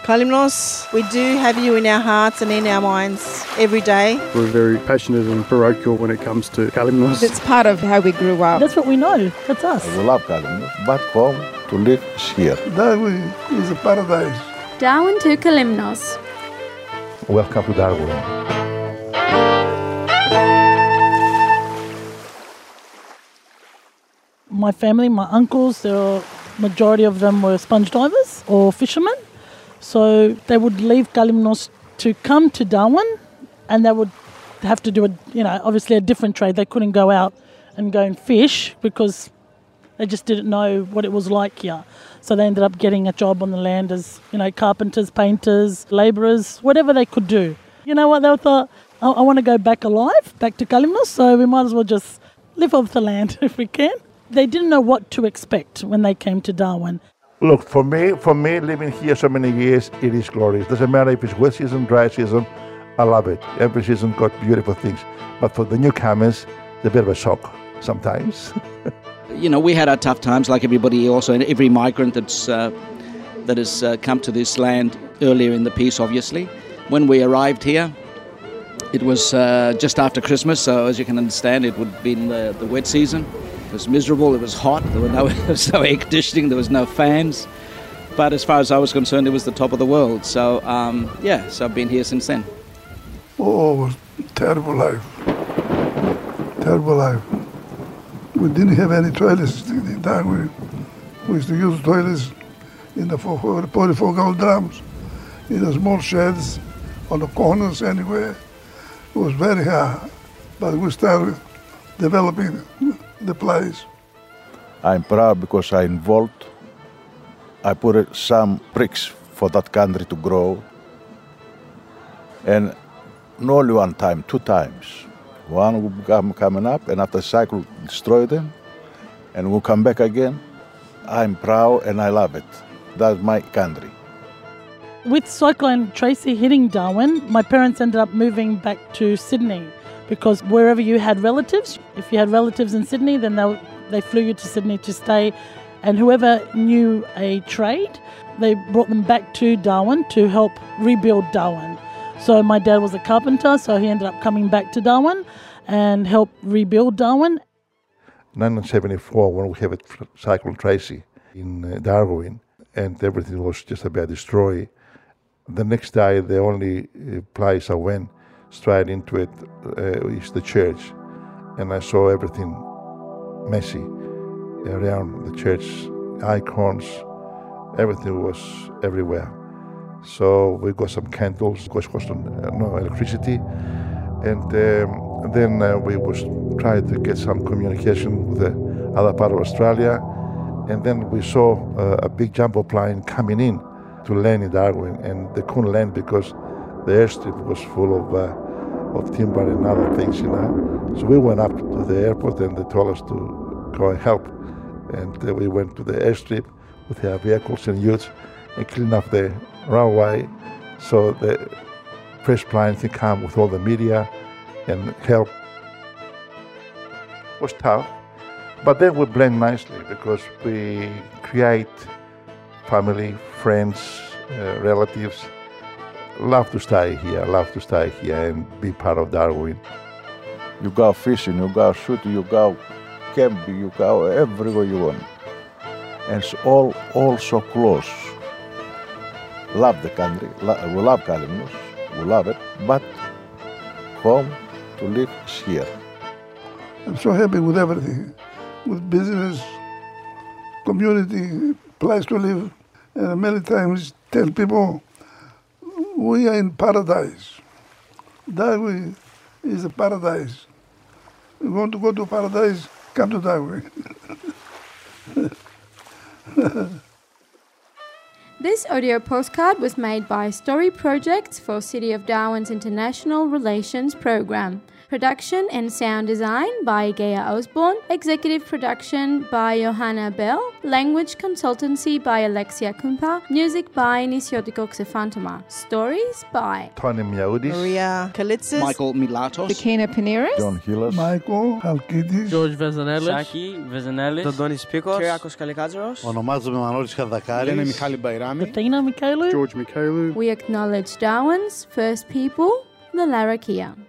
Kalymnos, we do have you in our hearts and in our minds every day. We're very passionate and parochial when it comes to Kalymnos. It's part of how we grew up. That's what we know. That's us. We love Kalymnos, but home to live is here. Darwin is a paradise. Darwin to Kalymnos. Welcome to Darwin. My family, my uncles, the majority of them were sponge divers or fishermen. So they would leave Kalymnos to come to Darwin, and they would have to do obviously a different trade. They couldn't go out and go and fish because they just didn't know what it was like here. So they ended up getting a job on the land as, carpenters, painters, labourers, whatever they could do. You know what? They thought, I want to go back alive, back to Kalymnos, so we might as well just live off the land if we can. They didn't know what to expect when they came to Darwin. Look, for me, living here so many years, it is glorious. Doesn't matter if it's wet season, dry season, I love it. Every season got beautiful things. But for the newcomers, it's a bit of a shock sometimes. We had our tough times like everybody else, and every migrant that has come to this land earlier in the piece, obviously. When we arrived here, it was just after Christmas, so as you can understand, it would have been the wet season. It was miserable, it was hot, there was no air conditioning, there was no fans. But as far as I was concerned, it was the top of the world. So, so I've been here since then. Oh, it was terrible life. Terrible life. We didn't have any toilets in Darwin. We used to use toilets in the 44 gold drums, in the small sheds, on the corners, anywhere. It was very hard, but we started developing the place. I'm proud because I involved. I put some bricks for that country to grow. And not only one time, 2 times. One will come coming up, and after the cycle, destroy them, and we'll come back again. I'm proud and I love it. That's my country. With Cyclone Tracy hitting Darwin, my parents ended up moving back to Sydney because wherever you had relatives, if you had relatives in Sydney, then they flew you to Sydney to stay, and whoever knew a trade, they brought them back to Darwin to help rebuild Darwin. So my dad was a carpenter, so he ended up coming back to Darwin and helped rebuild Darwin. 1974, when we had Cyclone Tracy in Darwin, and everything was just about destroyed. The next day, the only place I went straight into it is the church, and I saw everything messy around the church, icons, everything was everywhere. So we got some candles, because there was no electricity, and then we was trying to get some communication with the other part of Australia, and then we saw a big jumbo plane coming in to land in Darwin, and they couldn't land because the airstrip was full of timber and other things, So we went up to the airport, and they told us to go and help, and we went to the airstrip with our vehicles and utes and clean up the runway so the press plane can come with all the media and help. It was tough, but then we blend nicely because we create family, friends, relatives. Love to stay here and be part of Darwin. You go fishing, you go shooting, you go camping, you go everywhere you want. And it's all so close. Love the country, we love Kalymnos, we love it, but home to live is here. I'm so happy with everything, with business, community, place to live, and many times tell people we are in paradise. Darwin is a paradise. You want to go to paradise, come to Darwin. This audio postcard was made by Story Projects for City of Darwin's International Relations Program. Production and sound design by Gaia Osborne. Executive production by Johanna Bell. Language consultancy by Alexia Kumpa. Music by Nisiotikos Xefantoma. Stories by Tony Miaoudis, Maria Kalitsis, Michael Milatos, Sakina Paneris, John Hillas, Michael Halkidis, George Vezanelis, Σάκη Βεζενέλης, Αντώνης Πίκος, Κυριάκος Καλικάτζαρος. Ονομάζομαι Μανώλης Χαδακάρης. Λένε Μιχάλη Μπαϊράμ. Army, Athena Michaelu. George Michaelu. We acknowledge Darwin's first people, the Larrakia.